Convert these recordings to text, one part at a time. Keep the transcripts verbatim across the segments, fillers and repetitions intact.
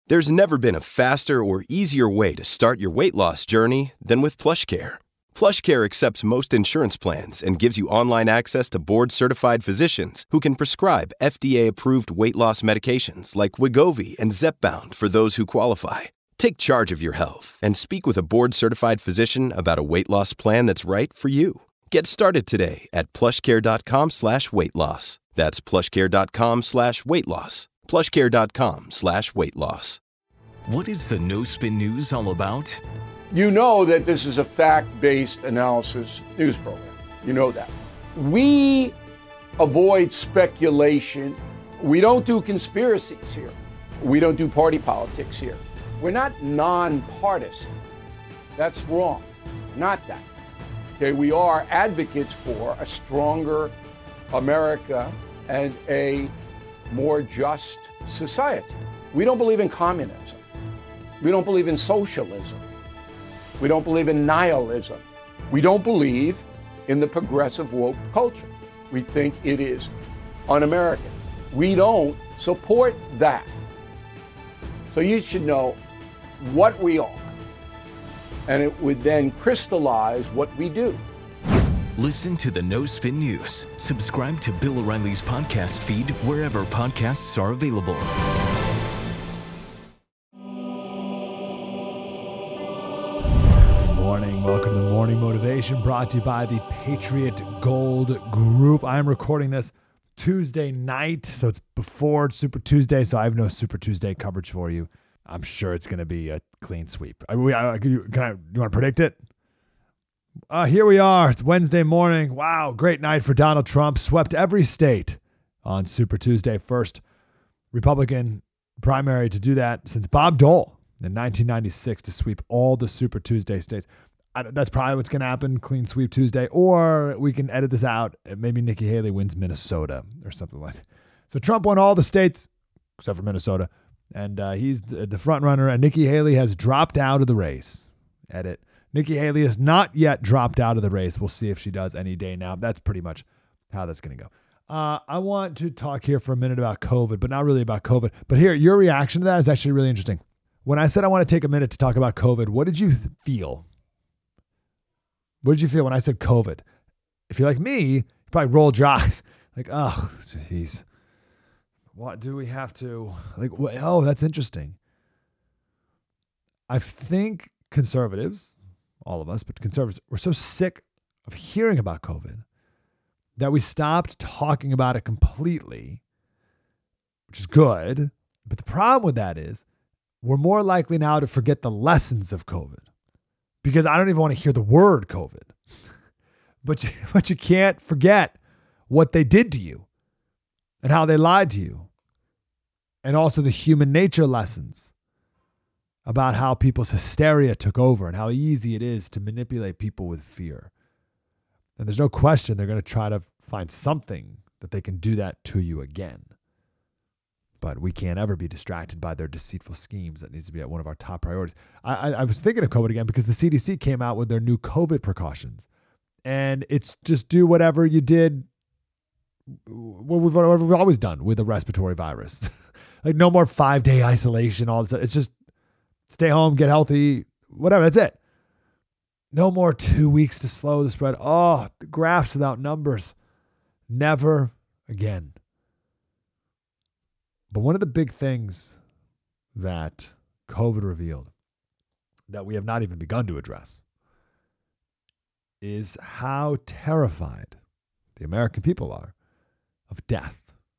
There's never been a faster or easier way to start your weight loss journey than with PlushCare. PlushCare accepts most insurance plans and gives you online access to board-certified physicians who can prescribe F D A-approved weight loss medications like Wegovy and Zepbound for those who qualify. Take charge of your health and speak with a board-certified physician about a weight loss plan that's right for you. Get started today at plushcare.com slash weight loss. That's plushcare.com slash weight loss. plushcare.com slash weight loss. What is the No Spin News all about? You know that this is a fact-based analysis news program. You know that. We avoid speculation. We don't do conspiracies here. We don't do party politics here. We're not nonpartisan. That's wrong. Not that. Okay, we are advocates for a stronger America and a more just society. We don't believe in communism. We don't believe in socialism. We don't believe in nihilism. We don't believe in the progressive woke culture. We think it is un-American. We don't support that. So you should know what we are, and it would then crystallize what we do. Listen to the No Spin News. Subscribe to Bill O'Reilly's podcast feed wherever podcasts are available. Good morning. Welcome to the Morning Motivation, brought to you by the Patriot Gold Group. I am recording this Tuesday night, so it's before Super Tuesday, so I have no Super Tuesday coverage for you. I'm sure it's going to be a clean sweep. I, we, I, can I, you want to predict it? Uh, here we are. It's Wednesday morning. Wow, great night for Donald Trump. Swept every state on Super Tuesday. First Republican primary to do that since Bob Dole in nineteen ninety-six, to sweep all the Super Tuesday states. I, that's probably what's going to happen, clean sweep Tuesday. Or we can edit this out. Maybe Nikki Haley wins Minnesota or something like that. So Trump won all the states except for Minnesota. And uh, he's the, the front runner, and Nikki Haley has dropped out of the race. Edit. Nikki Haley has not yet dropped out of the race. We'll see if she does any day now. That's pretty much how that's going to go. Uh, I want to talk here for a minute about COVID, but not really about COVID. But here, your reaction to that is actually really interesting. When I said I want to take a minute to talk about COVID, what did you th- feel? What did you feel when I said COVID? If you're like me, you probably rolled your eyes. Like, oh, jeez. What do we have to, like, oh, that's interesting. I think conservatives, all of us, but conservatives, we're so sick of hearing about COVID that we stopped talking about it completely, which is good. But the problem with that is we're more likely now to forget the lessons of COVID, because I don't even want to hear the word COVID. But you, but you can't forget what they did to you and how they lied to you. And also the human nature lessons about how people's hysteria took over and how easy it is to manipulate people with fear. And there's no question they're going to try to find something that they can do that to you again. But we can't ever be distracted by their deceitful schemes. That needs to be at one of our top priorities. I, I, I was thinking of COVID again because the C D C came out with their new COVID precautions. And it's just do whatever you did, what we've, what we've always done with a respiratory virus. Like no more five-day isolation, all this. It's just stay home, get healthy, whatever. That's it. No more two weeks to slow the spread. Oh, the graphs without numbers. Never again. But one of the big things that COVID revealed that we have not even begun to address is how terrified the American people are of death.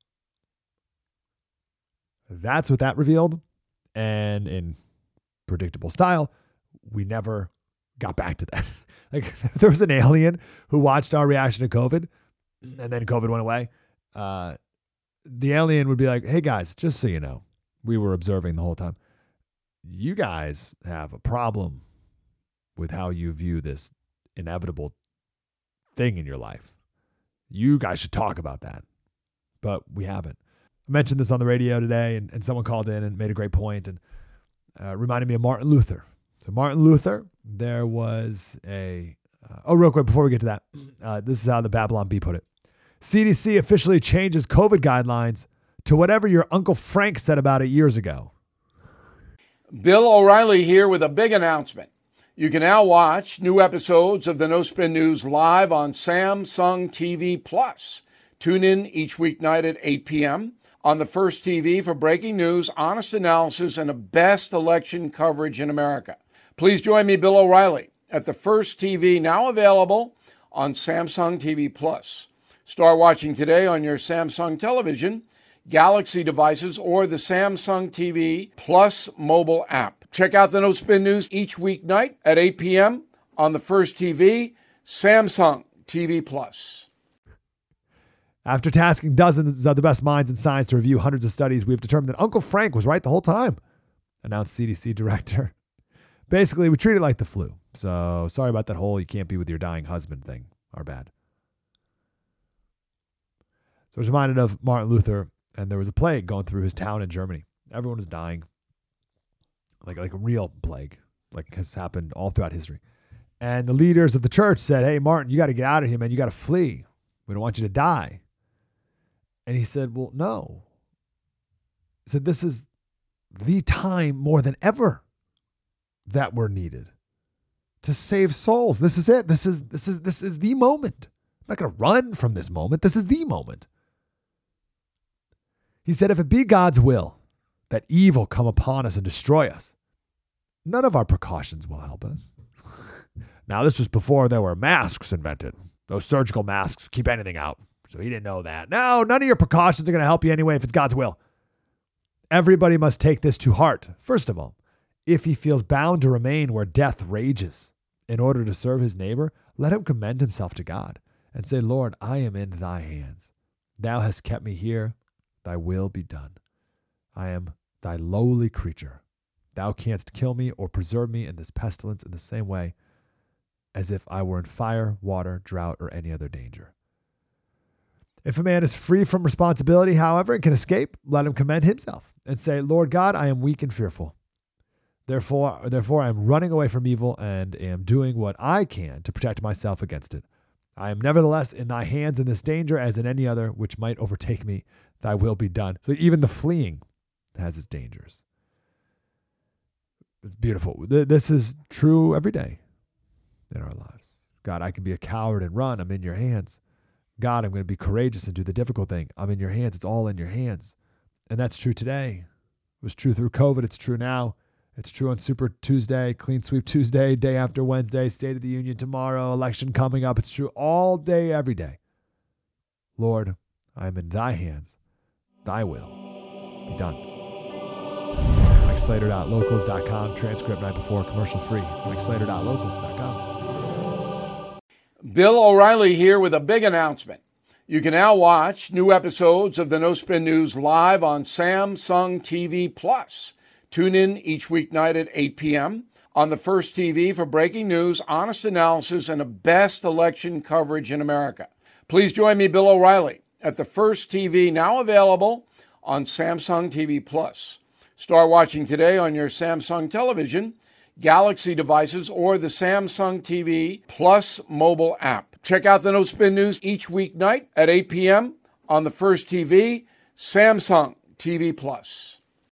That's what that revealed. And in predictable style, we never got back to that. Like if there was an alien who watched our reaction to COVID and then COVID went away, uh, the alien would be like, hey guys, just so you know, we were observing the whole time. You guys have a problem with how you view this inevitable thing in your life. You guys should talk about that. But we haven't. I mentioned this on the radio today, and, and someone called in and made a great point and uh, reminded me of Martin Luther. So Martin Luther, there was a, uh, oh, real quick, before we get to that, uh, this is how the Babylon Bee put it. C D C officially changes COVID guidelines to whatever your Uncle Frank said about it years ago. Bill O'Reilly here with a big announcement. You can now watch new episodes of the No Spin News live on Samsung T V Plus. Tune in each weeknight at eight p.m. on the First T V for breaking news, honest analysis, and the best election coverage in America. Please join me, Bill O'Reilly, at the First T V, now available on Samsung T V Plus. Start watching today on your Samsung television, Galaxy devices, or the Samsung T V Plus mobile app. Check out the No Spin News each weeknight at eight p.m. on the First T V, Samsung T V Plus. After tasking dozens of the best minds in science to review hundreds of studies, we've determined that Uncle Frank was right the whole time, announced C D C director. Basically, we treat it like the flu. So sorry about that whole you can't be with your dying husband thing. Our bad. So I was reminded of Martin Luther, and there was a plague going through his town in Germany. Everyone was dying. Like, like a real plague, like has happened all throughout history. And the leaders of the church said, hey, Martin, you got to get out of here, man. You got to flee. We don't want you to die. And he said, well, no. He said, this is the time more than ever that we're needed to save souls. This is it. This is, this is, this is the moment. I'm not going to run from this moment. This is the moment. He said, if it be God's will that evil come upon us and destroy us, none of our precautions will help us. Now, this was before there were masks invented. Those surgical masks keep anything out. So he didn't know that. No, none of your precautions are going to help you anyway if it's God's will. Everybody must take this to heart. First of all, if he feels bound to remain where death rages in order to serve his neighbor, let him commend himself to God and say, Lord, I am in thy hands. Thou hast kept me here. Thy will be done. I am thy lowly creature. Thou canst kill me or preserve me in this pestilence in the same way as if I were in fire, water, drought, or any other danger. If a man is free from responsibility, however, and can escape, let him commend himself and say, Lord God, I am weak and fearful. Therefore, therefore I am running away from evil and am doing what I can to protect myself against it. I am nevertheless in thy hands in this danger as in any other which might overtake me. Thy will be done. So even the fleeing has its dangers. It's beautiful. This is true every day in our lives. God, I can be a coward and run. I'm in your hands. God, I'm going to be courageous and do the difficult thing. I'm in your hands. It's all in your hands. And that's true today. It was true through COVID. It's true now. It's true on Super Tuesday, Clean Sweep Tuesday, day after Wednesday, State of the Union tomorrow, election coming up. It's true all day, every day. Lord, I am in thy hands. Thy will be done. Mike Slater dot locals dot com, transcript night before, commercial free. Mike Slater dot locals dot com. Bill O'Reilly here with a big announcement. You can now watch new episodes of the No Spin News live on Samsung T V Plus. Tune in each weeknight at eight p.m. on the First T V for breaking news, honest analysis, and the best election coverage in America. Please join me, Bill O'Reilly, at the First T V, now available on Samsung T V Plus. Start watching today on your Samsung television, Galaxy devices, or the Samsung T V Plus mobile app. Check out the No Spin News each weeknight at eight p.m. on the First T V, Samsung T V Plus.